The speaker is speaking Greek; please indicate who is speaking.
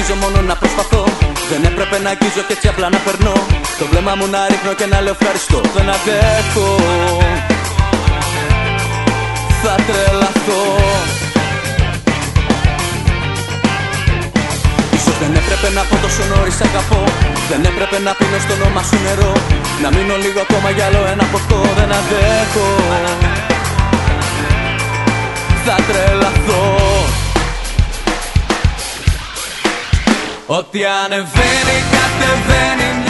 Speaker 1: συνεχίζω μόνο να προσπαθώ. Δεν έπρεπε να αγγίζω και έτσι απλά να περνώ. Το βλέμμα μου να ρίχνω και να λέω ευχαριστώ. Δεν αντέχω, θα τρελαθώ. Ίσως δεν έπρεπε να πω τόσο νωρίς αγαπώ. Δεν έπρεπε να πίνω στο όνομα σου νερό. Να μείνω λίγο ακόμα για άλλο ένα ποτό. Δεν αντέχω, θα τρελαθώ. Ό,τι ανεβαίνει κατεβαίνει.